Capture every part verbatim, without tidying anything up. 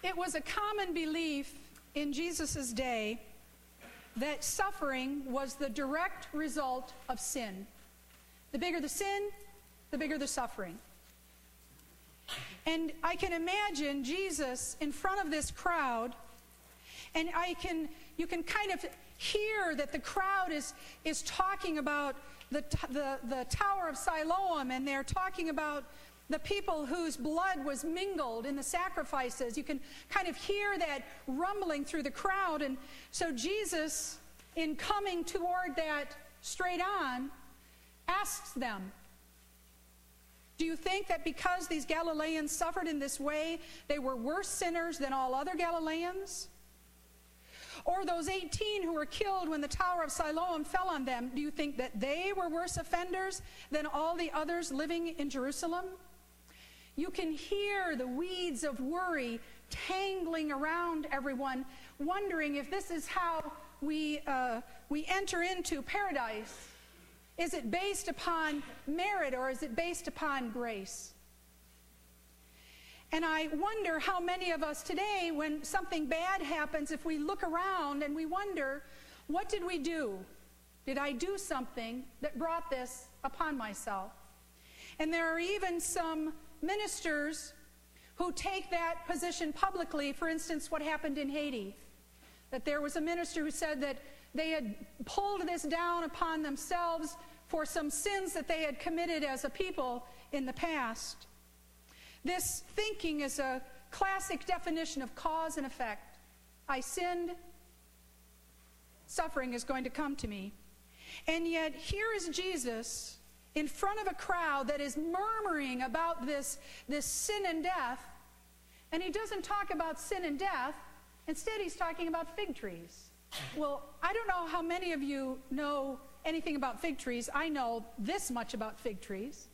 It was a common belief in Jesus' day that suffering was the direct result of sin. The bigger the sin, the bigger the suffering. And I can imagine Jesus in front of this crowd, and I can, you can kind of hear that the crowd is, is talking about the, the, the Tower of Siloam, and they're talking about the people whose blood was mingled in the sacrifices. You can kind of hear that rumbling through the crowd. And so Jesus, in coming toward that straight on, asks them, do you think that because these Galileans suffered in this way, they were worse sinners than all other Galileans? Or those eighteen who were killed when the Tower of Siloam fell on them, do you think that they were worse offenders than all the others living in Jerusalem? You can hear the weeds of worry tangling around everyone, wondering if this is how we, uh, we enter into paradise. Is it based upon merit, or is it based upon grace? And I wonder how many of us today, when something bad happens, if we look around and we wonder, what did we do? Did I do something that brought this upon myself? And there are even some ministers who take that position publicly. For instance, what happened in Haiti, that there was a minister who said that they had pulled this down upon themselves for some sins that they had committed as a people in the past. This thinking is a classic definition of cause and effect. I sinned, suffering is going to come to me. And yet here is Jesus in front of a crowd that is murmuring about this, this sin and death, and he doesn't talk about sin and death. Instead, he's talking about fig trees. Well, I don't know how many of you know anything about fig trees. I know this much about fig trees.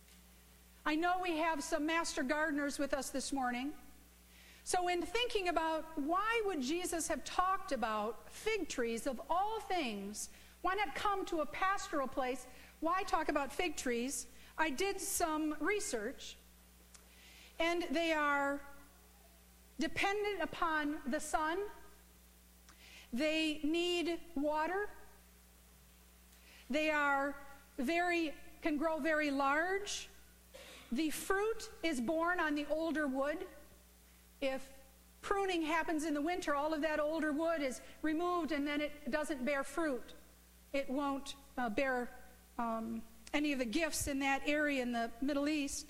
I know we have some master gardeners with us this morning. So in thinking about why would Jesus have talked about fig trees of all things, why not come to a pastoral place? Why talk about fig trees? I did some research, and they are dependent upon the sun. They need water. They are very, can grow very large. The fruit is borne on the older wood. If pruning happens in the winter, all of that older wood is removed, and then it doesn't bear fruit. It won't uh, bear um, any of the gifts in that area in the Middle East.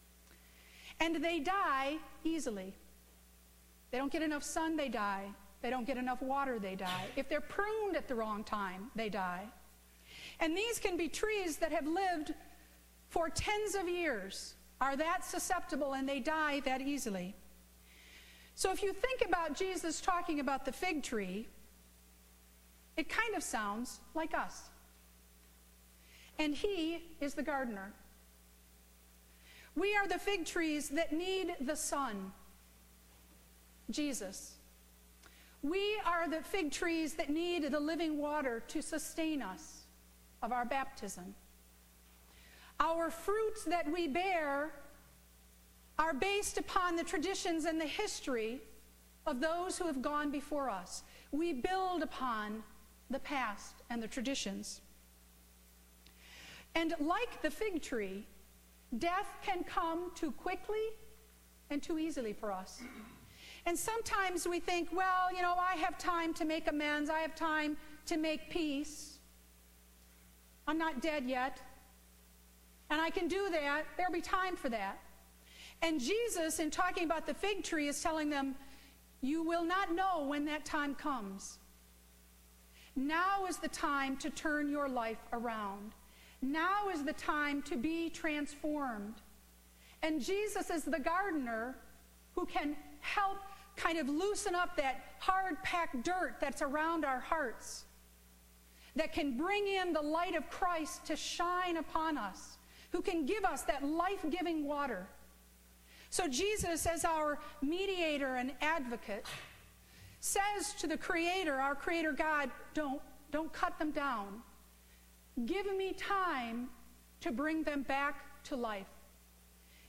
And they die easily. They don't get enough sun, they die. They don't get enough water, they die. If they're pruned at the wrong time, they die. And these can be trees that have lived for tens of years, are that susceptible, and they die that easily. So if you think about Jesus talking about the fig tree, it kind of sounds like us. And he is the gardener. We are the fig trees that need the sun. Jesus. We are the fig trees that need the living water to sustain us of our baptism. Our fruits that we bear are based upon the traditions and the history of those who have gone before us. We build upon the past and the traditions. And like the fig tree, death can come too quickly and too easily for us. And sometimes we think, well, you know, I have time to make amends. I have time to make peace. I'm not dead yet. And I can do that. There'll be time for that. And Jesus, in talking about the fig tree, is telling them, you will not know when that time comes. Now is the time to turn your life around. Now is the time to be transformed. And Jesus is the gardener who can help kind of loosen up that hard-packed dirt that's around our hearts, that can bring in the light of Christ to shine upon us, who can give us that life-giving water. So Jesus, as our mediator and advocate, says to the Creator, our Creator God, don't, don't cut them down. Give me time to bring them back to life.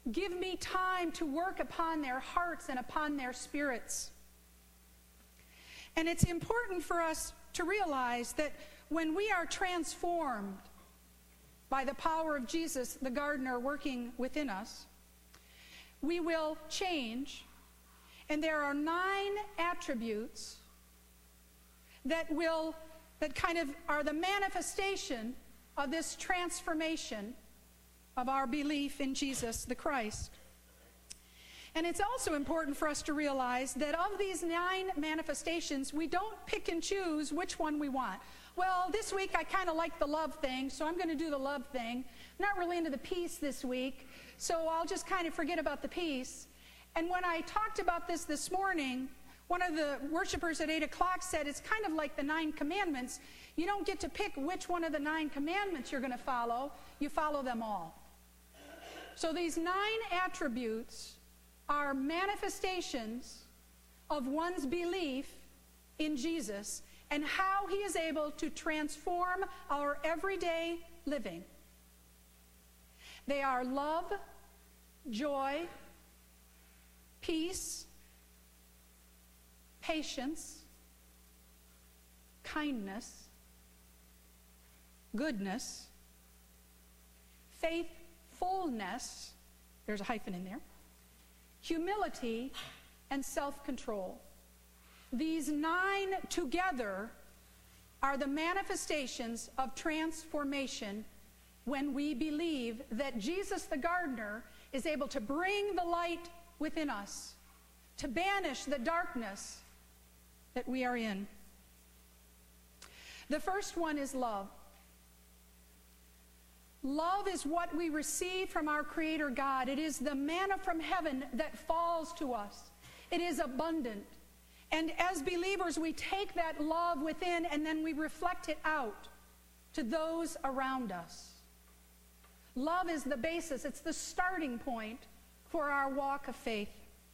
Give me time to work upon their hearts and upon their spirits. And it's important for us to realize that when we are transformed by the power of Jesus, the gardener, working within us, we will change. And there are nine attributes that will, that kind of are the manifestation of this transformation of our belief in Jesus the Christ. And it's also important for us to realize that of these nine manifestations, we don't pick and choose which one we want. Well, this week I kind of like the love thing, so I'm going to do the love thing. Not really into the peace this week, so I'll just kind of forget about the peace. And when I talked about this this morning, one of the worshipers at eight o'clock said it's kind of like the nine commandments. You don't get to pick which one of the nine commandments you're going to follow. You follow them all. So these nine attributes are manifestations of one's belief in Jesus and how he is able to transform our everyday living. They are love, joy, peace, patience, kindness, goodness, faithfulness, there's a hyphen in there, humility, and self-control. These nine together are the manifestations of transformation when we believe that Jesus the gardener is able to bring the light within us, to banish the darkness that we are in. The first one is love. Love is what we receive from our Creator God. It is the manna from heaven that falls to us. It is abundant. And as believers, we take that love within and then we reflect it out to those around us. Love is the basis. It's the starting point for our walk of faith.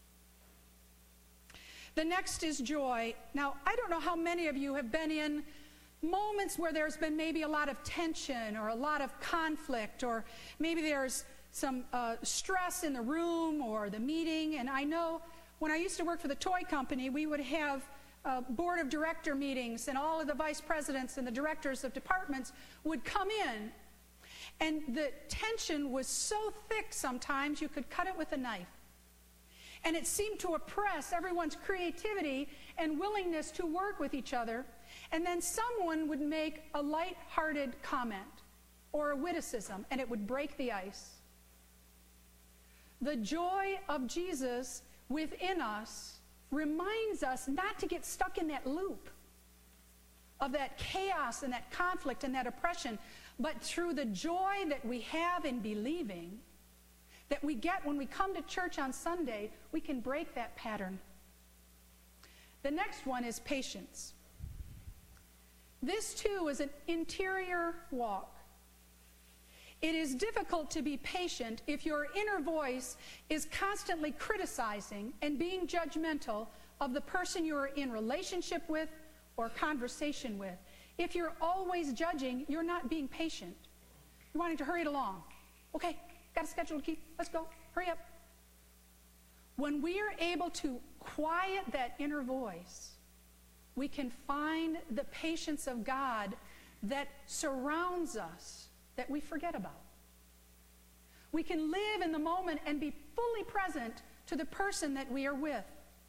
The next is joy. Now, I don't know how many of you have been in moments where there's been maybe a lot of tension or a lot of conflict, or maybe there's some uh, stress in the room or the meeting. And I know when I used to work for the toy company, we would have uh, board of director meetings, and all of the vice presidents and the directors of departments would come in. And the tension was so thick sometimes you could cut it with a knife. And it seemed to oppress everyone's creativity and willingness to work with each other. And then someone would make a light-hearted comment or a witticism, and it would break the ice. The joy of Jesus within us reminds us not to get stuck in that loop of that chaos and that conflict and that oppression, but through the joy that we have in believing, that we get when we come to church on Sunday, we can break that pattern. The next one is patience. This too is an interior walk. It is difficult to be patient if your inner voice is constantly criticizing and being judgmental of the person you're in relationship with or conversation with. If you're always judging, you're not being patient. You're wanting to hurry it along. Okay, got a schedule to keep. Let's go. Hurry up. When we are able to quiet that inner voice, we can find the patience of God that surrounds us that we forget about. We can live in the moment and be fully present to the person that we are with.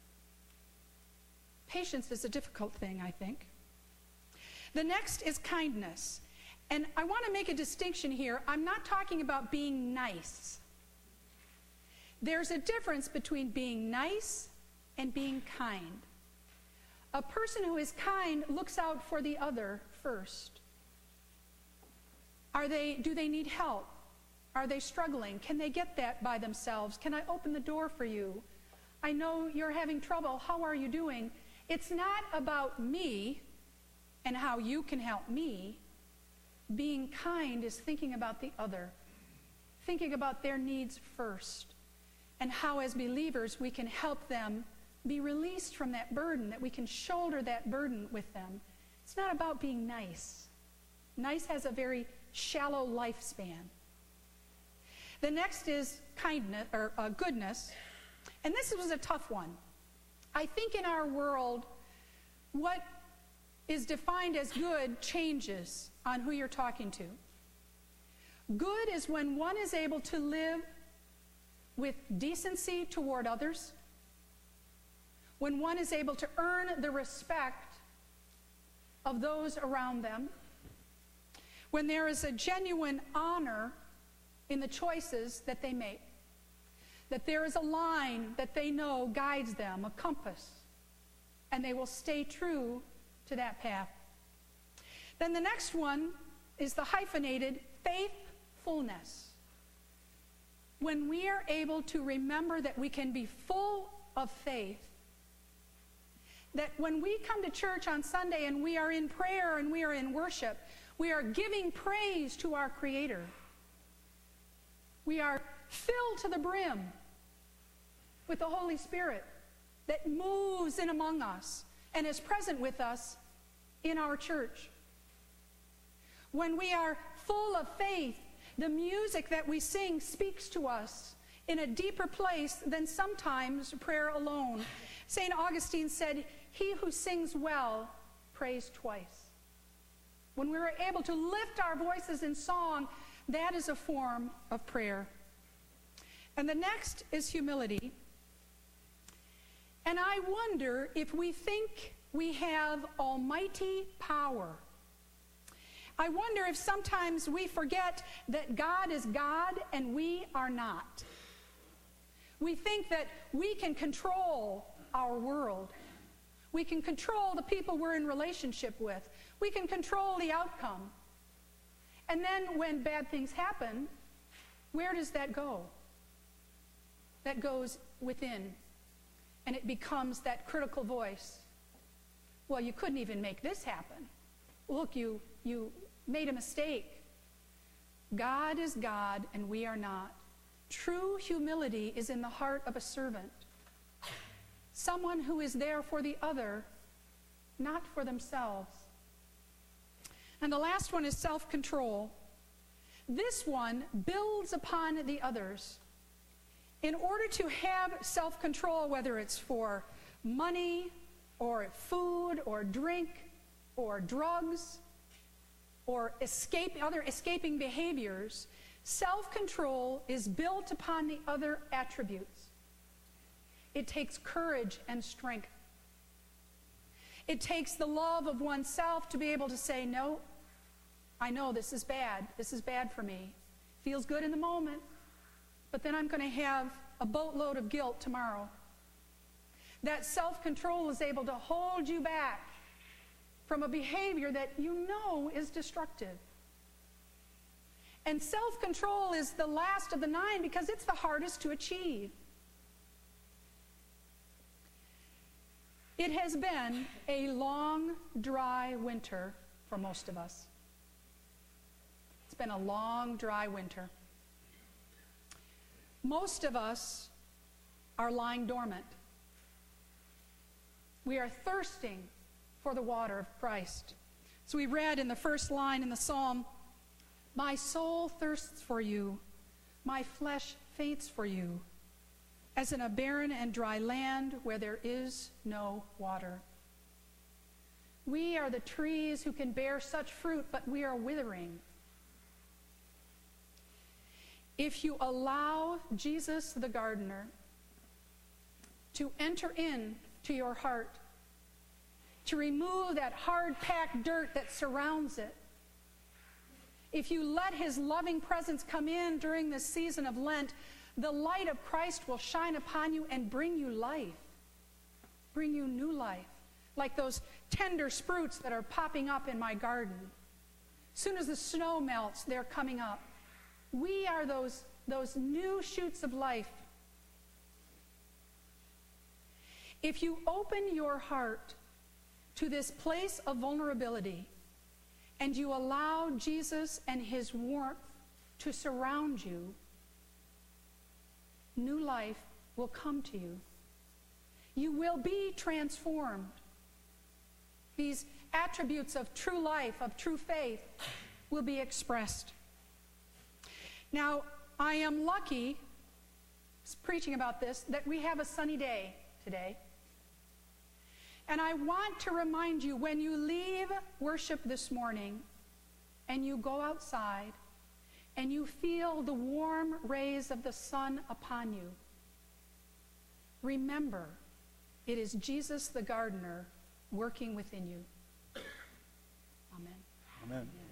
Patience is a difficult thing, I think. The next is kindness. And I want to make a distinction here. I'm not talking about being nice. There's a difference between being nice and being kind. A person who is kind looks out for the other first. Are they, do they need help? Are they struggling? Can they get that by themselves? Can I open the door for you? I know you're having trouble. How are you doing? It's not about me and how you can help me. Being kind is thinking about the other, thinking about their needs first, and how as believers we can help them be released from that burden, that we can shoulder that burden with them. It's not about being nice. Nice has a very shallow lifespan. The next is kindness, or uh, goodness. And this was a tough one. I think in our world, what is defined as good changes on who you're talking to. Good is when one is able to live with decency toward others, when one is able to earn the respect of those around them, when there is a genuine honor in the choices that they make, that there is a line that they know guides them, a compass, and they will stay true to that path. Then the next one is the hyphenated faithfulness. When we are able to remember that we can be full of faith, that when we come to church on Sunday and we are in prayer and we are in worship, we are giving praise to our Creator. We are filled to the brim with the Holy Spirit that moves in among us and is present with us in our church. When we are full of faith, the music that we sing speaks to us in a deeper place than sometimes prayer alone. Saint Augustine said, "He who sings well prays twice." When we're able to lift our voices in song, that is a form of prayer. And the next is humility. And I wonder if we think we have almighty power. I wonder if sometimes we forget that God is God and we are not. We think that we can control our world. We can control the people we're in relationship with. We can control the outcome. And then when bad things happen, where does that go? That goes within. And it becomes that critical voice. Well, you couldn't even make this happen. Look, you, you made a mistake. God is God and we are not. True humility is in the heart of a servant. Someone who is there for the other, not for themselves. And the last one is self-control. This one builds upon the others. In order to have self-control, whether it's for money or food or drink or drugs or escape, other escaping behaviors, self-control is built upon the other attributes. It takes courage and strength. It takes the love of oneself to be able to say, no, I know this is bad. This is bad for me. Feels good in the moment, but then I'm going to have a boatload of guilt tomorrow. That self-control is able to hold you back from a behavior that you know is destructive. And self-control is the last of the nine because it's the hardest to achieve. It has been a long, dry winter for most of us. It's been a long, dry winter. Most of us are lying dormant. We are thirsting for the water of Christ. So we read in the first line in the psalm, "My soul thirsts for you, my flesh faints for you, as in a barren and dry land where there is no water." We are the trees who can bear such fruit, but we are withering. If you allow Jesus the gardener to enter in to your heart, to remove that hard-packed dirt that surrounds it, if you let his loving presence come in during this season of Lent, the light of Christ will shine upon you and bring you life, bring you new life, like those tender sprouts that are popping up in my garden. As soon as the snow melts, they're coming up. We are those, those new shoots of life. If you open your heart to this place of vulnerability and you allow Jesus and his warmth to surround you, new life will come to you. You will be transformed. These attributes of true life, of true faith, will be expressed. Now, I am lucky, preaching about this, that we have a sunny day today. And I want to remind you, when you leave worship this morning and you go outside and you feel the warm rays of the sun upon you, remember, it is Jesus the gardener working within you. Amen. Amen.